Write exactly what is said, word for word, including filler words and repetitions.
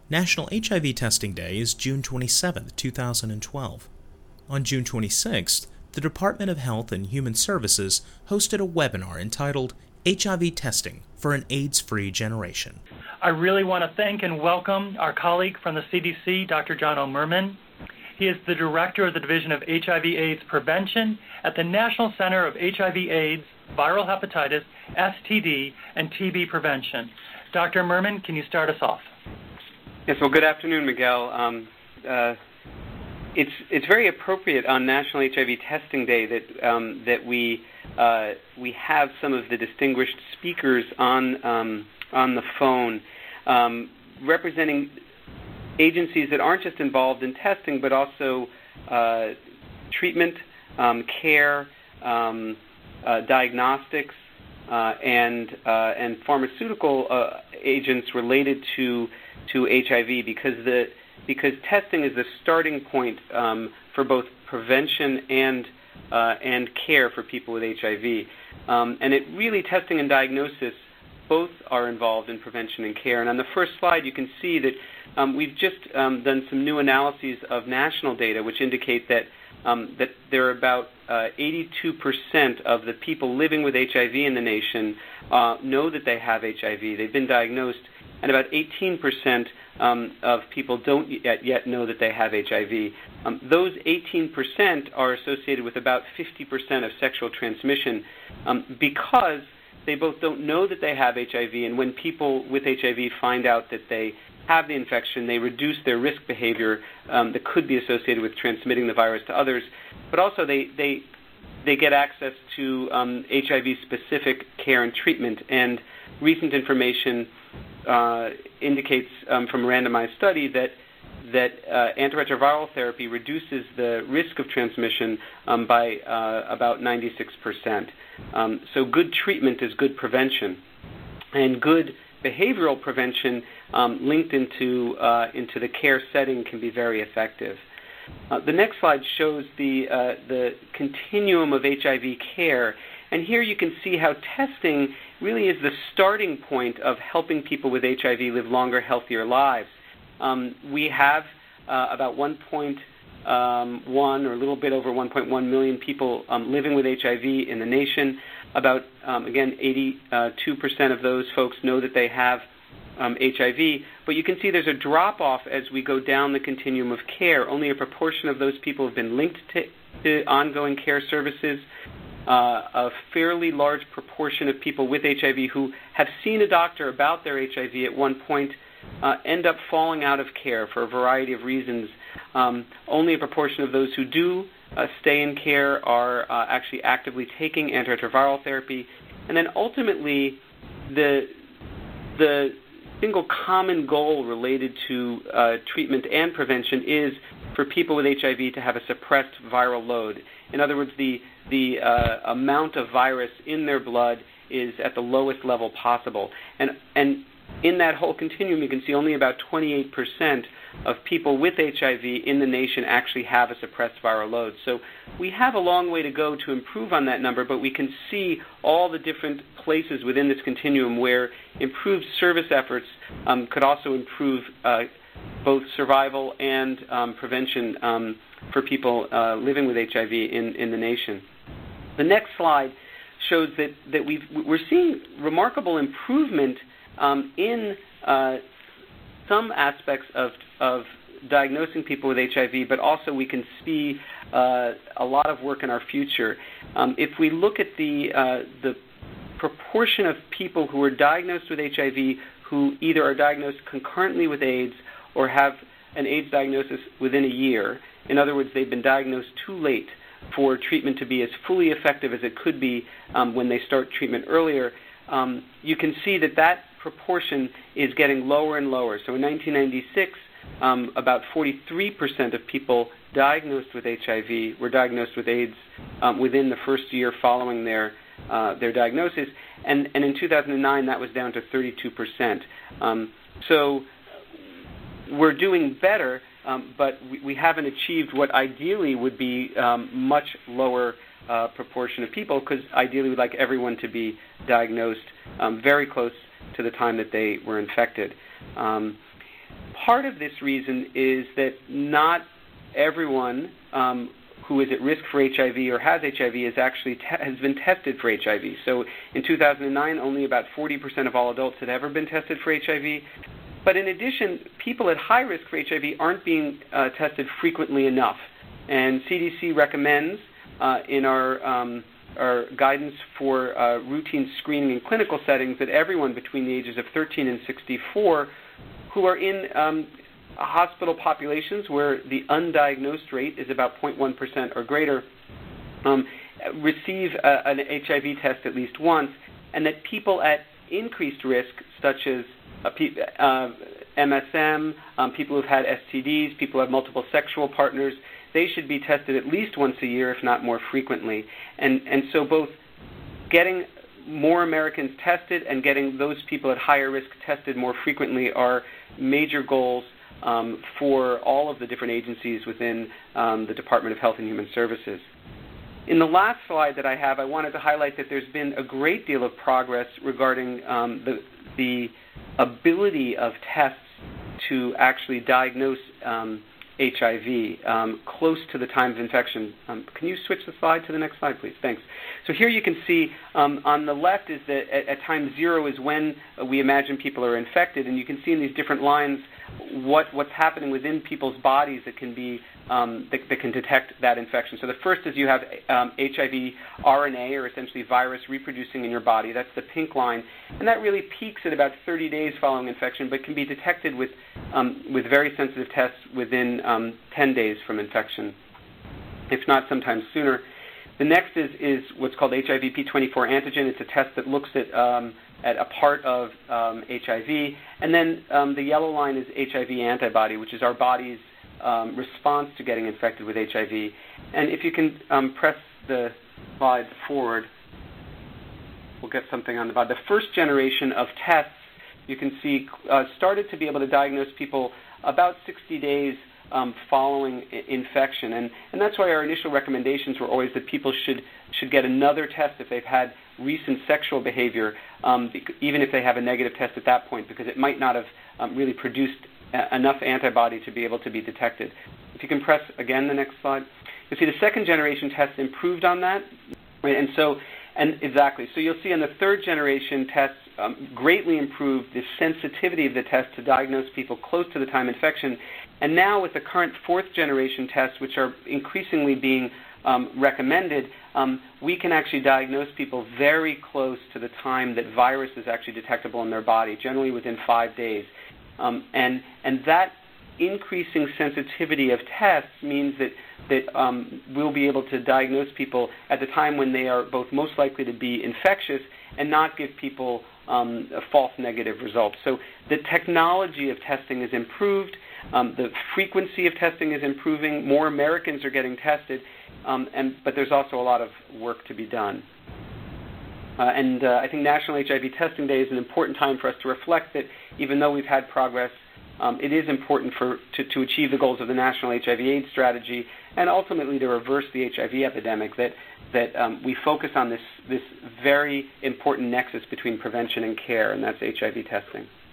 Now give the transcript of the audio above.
National H I V Testing Day is June twenty-seventh, two thousand twelve. On June twenty-sixth, the Department of Health and Human Services hosted a webinar entitled H I V Testing for an AIDS-Free Generation. I really want to thank and welcome our colleague from the C D C, Doctor John O'Merman. He is the Director of the Division of H I V AIDS Prevention at the National Center of H I V AIDS, Viral Hepatitis, S T D, and T B Prevention. Doctor Merman, can you start us off? Yes, well, good afternoon, Miguel. Um, uh, it's it's very appropriate on National H I V Testing Day that um, that we uh, we have some of the distinguished speakers on um, on the phone, um, representing agencies that aren't just involved in testing, but also uh, treatment, um, care, um, uh, diagnostics, uh, and uh, and pharmaceutical uh, agents related to to H I V, because the because testing is the starting point um, for both prevention and uh, and care for people with H I V, um, and it really testing and diagnosis both are involved in prevention and care. And on the first slide, you can see that um, we've just um, done some new analyses of national data, which indicate that um, that there are about uh, eighty-two percent of the people living with H I V in the nation uh, know that they have H I V. They've been diagnosed. And about eighteen percent um, of people don't yet, yet know that they have H I V. Um, those eighteen percent are associated with about fifty percent of sexual transmission um, because they both don't know that they have H I V, and when people with H I V find out that they have the infection, they reduce their risk behavior um, that could be associated with transmitting the virus to others. But also they they, they get access to um, H I V-specific care and treatment, and recent information Uh, indicates um, from a randomized study that that uh, antiretroviral therapy reduces the risk of transmission um, by uh, about ninety-six percent. Um, so good treatment is good prevention, and good behavioral prevention um, linked into uh, into the care setting can be very effective. Uh, the next slide shows the uh, the continuum of H I V care. And here you can see how testing really is the starting point of helping people with H I V live longer, healthier lives. Um, we have uh, about one point one or a little bit over one point one million people um, living with H I V in the nation. About, um, again, eighty-two percent of those folks know that they have um, H I V. But you can see there's a drop-off as we go down the continuum of care. Only a proportion of those people have been linked to, to ongoing care services. Uh, a fairly large proportion of people with H I V who have seen a doctor about their H I V at one point uh, end up falling out of care for a variety of reasons. Um, only a proportion of those who do uh, stay in care are uh, actually actively taking antiretroviral therapy. And then ultimately, the the single common goal related to uh, treatment and prevention is for people with H I V to have a suppressed viral load. In other words, the the uh, amount of virus in their blood is at the lowest level possible. And and in that whole continuum, you can see only about twenty-eight percent of people with H I V in the nation actually have a suppressed viral load. So we have a long way to go to improve on that number, but we can see all the different places within this continuum where improved service efforts um, could also improve uh, both survival and um, prevention um, for people uh, living with H I V in, in the nation. The next slide shows that, that we've, we're seeing remarkable improvement um, in uh, some aspects of, of diagnosing people with H I V, but also we can see uh, a lot of work in our future. Um, if we look at the, uh, the proportion of people who are diagnosed with H I V who either are diagnosed concurrently with AIDS or have an AIDS diagnosis within a year, in other words, they've been diagnosed too late for treatment to be as fully effective as it could be um, when they start treatment earlier, um, you can see that that proportion is getting lower and lower. So in nineteen ninety-six, um, about forty-three percent of people diagnosed with H I V were diagnosed with AIDS um, within the first year following their uh, their diagnosis, and, and in two thousand nine that was down to thirty-two percent. Um, so we're doing better, um, but we, we haven't achieved what ideally would be um, much lower uh, proportion of people, because ideally we'd like everyone to be diagnosed um, very close to the time that they were infected. Um, part of this reason is that not everyone um, who is at risk for H I V or has H I V is actually te- has been tested for H I V. So in two thousand nine, only about forty percent of all adults had ever been tested for H I V. But in addition, people at high risk for H I V aren't being uh, tested frequently enough. And C D C recommends uh, in our, um, our guidance for uh, routine screening in clinical settings that everyone between the ages of thirteen and sixty-four who are in um, hospital populations where the undiagnosed rate is about zero point one percent or greater um, receive a, an H I V test at least once, and that people at increased risk, such as uh, uh, M S M, um, people who've had S T Ds, people who have multiple sexual partners, they should be tested at least once a year, if not more frequently. And, and so both getting more Americans tested and getting those people at higher risk tested more frequently are major goals um, for all of the different agencies within um, the Department of Health and Human Services. In the last slide that I have, I wanted to highlight that there's been a great deal of progress regarding um, the, the ability of tests to actually diagnose um, H I V um, close to the time of infection. Um, can you switch the slide to the next slide, please? Thanks. So here you can see um, on the left is that at, at time zero is when we imagine people are infected, and you can see in these different lines what, what's happening within people's bodies that can be um, that, that can detect that infection. So the first is you have um, H I V R N A, or essentially virus reproducing in your body. That's the pink line, and that really peaks at about thirty days following infection, but can be detected with um, with very sensitive tests within um, ten days from infection, if not sometimes sooner. The next is, is what's called H I V P twenty-four antigen. It's a test that looks at um, at a part of um, H I V. And then um, the yellow line is H I V antibody, which is our body's um, response to getting infected with H I V. And if you can um, press the slide forward, we'll get something on the bottom. The first generation of tests, you can see, uh, started to be able to diagnose people about sixty days Um, following I- infection, and, and that's why our initial recommendations were always that people should should get another test if they've had recent sexual behavior, um, bec- even if they have a negative test at that point, because it might not have um, really produced a- enough antibody to be able to be detected. If you can press again the next slide, you'll see the second generation tests improved on that, right? And so, and exactly, so you'll see in the third generation tests um, greatly improved the sensitivity of the test to diagnose people close to the time infection. And now with the current fourth generation tests, which are increasingly being um, recommended, um, we can actually diagnose people very close to the time that virus is actually detectable in their body, generally within five days. Um, and, and that increasing sensitivity of tests means that, that um, we'll be able to diagnose people at the time when they are both most likely to be infectious and not give people um, false negative results. So the technology of testing is improved. Um, the frequency of testing is improving. More Americans are getting tested, um, and, but there's also a lot of work to be done. Uh, and uh, I think National H I V Testing Day is an important time for us to reflect that even though we've had progress, um, it is important for to, to achieve the goals of the National H I V AIDS strategy and ultimately to reverse the H I V epidemic, that, that um, we focus on this, this very important nexus between prevention and care, and that's H I V testing.